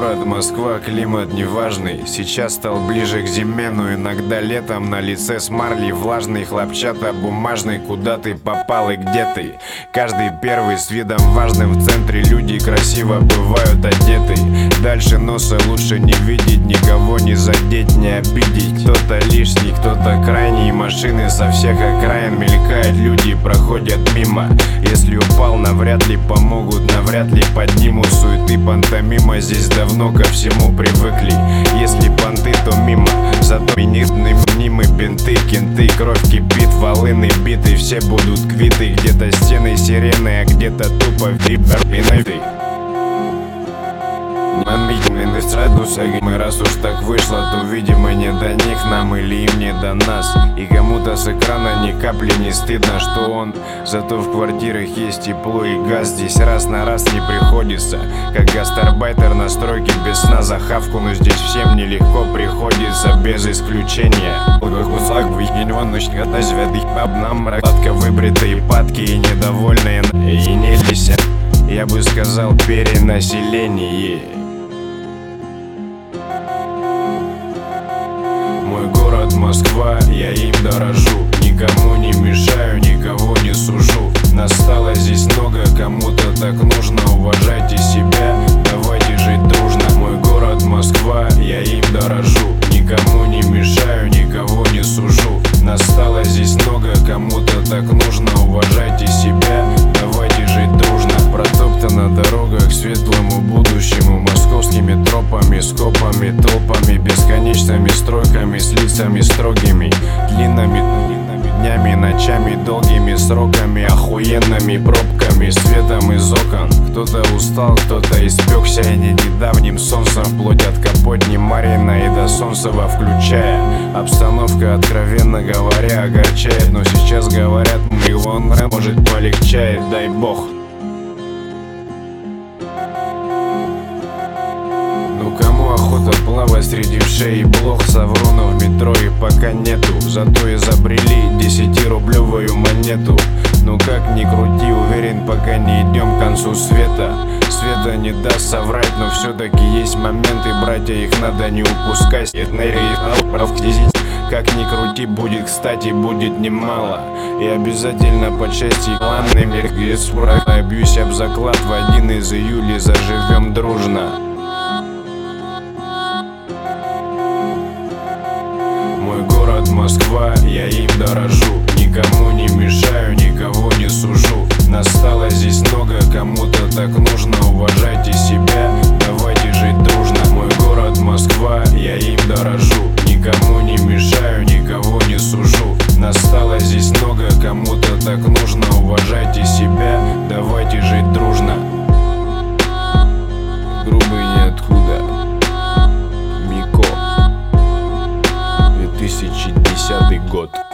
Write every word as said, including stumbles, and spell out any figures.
город Москва, климат неважный. Сейчас стал ближе к зиме, но иногда летом на лице с марлей влажный, хлопчата бумажный. Куда ты попал и где ты? Каждый первый с видом важным, в центре люди красиво бывают одеты. Дальше носа лучше не видеть, никого не задеть, не обидеть. Кто-то лишний, кто-то крайний, машины со всех окраин мелькают, люди проходят мимо. Если упал, навряд ли помогут, навряд ли поднимут. Суеты, пантомима, здесь давно ко всему привыкли. Если понты, то мимо, зато министры, мнимы, бинты, кенты. Кровь кипит, волыны биты, все будут квиты. Где-то стены сирены, а где-то тупо вибербинты. Мы, раз уж так вышло, то, видимо, не до них нам или им не до нас. И кому-то с экрана ни капли не стыдно, что он. Зато в квартирах есть тепло и газ. Здесь раз на раз не приходится, как гастарбайтер на стройке без сна за хавку. Но здесь всем нелегко приходится, без исключения. Гладко выбритые падки и недовольные, и не лися, я бы сказал, перенаселение. Мой город Москва, я им дорожу. Никому не мешаю, никого не сужу. Настало здесь много, кому-то так нужно. Уважайте себя, давайте жить дружно. Мой город Москва, я им дорожу. Никому не мешаю, никого не сужу. Настало здесь много, кому-то так нужно. Уважайте себя, давайте жить дружно. Протоптана дорога к светлому будущему. Московскими тропами, скопами, толпами, бесконечными стройками, с лицами строгими, длинными, длинными днями, ночами, долгими сроками, охуенными пробками, светом из окон. Кто-то устал, кто-то испекся, и не недавним солнцем вплоть от Капотни, Марина и до Солнцева включая. Обстановка, откровенно говоря, огорчает, но сейчас говорят, миллион, может полегчает, дай бог. Ну кому охота плавать среди вшей и блох? Савронов в метро и пока нету, зато изобрели десятирублевую монету. Ну как ни крути, уверен, пока не идем к концу света. Света не даст соврать, но все-таки есть моменты, братья, их надо не упускать. Как ни крути, будет кстати, будет немало. И обязательно по части кланный мир, где спорах. Бьюсь об заклад, в один из июля заживем дружно. Мой город Москва, я им дорожу. Никому не мешаю, никого не сужу. Настало здесь много, кому-то так нужно. Уважайте себя, давайте жить дружно. Мой город Москва, я им дорожу. Никому не мешаю, никого не сужу. Настало здесь много, кому-то так нужно. Уважайте себя, давайте жить дружно. Грубый ниоткуда. Мико. две тысячи десятый год.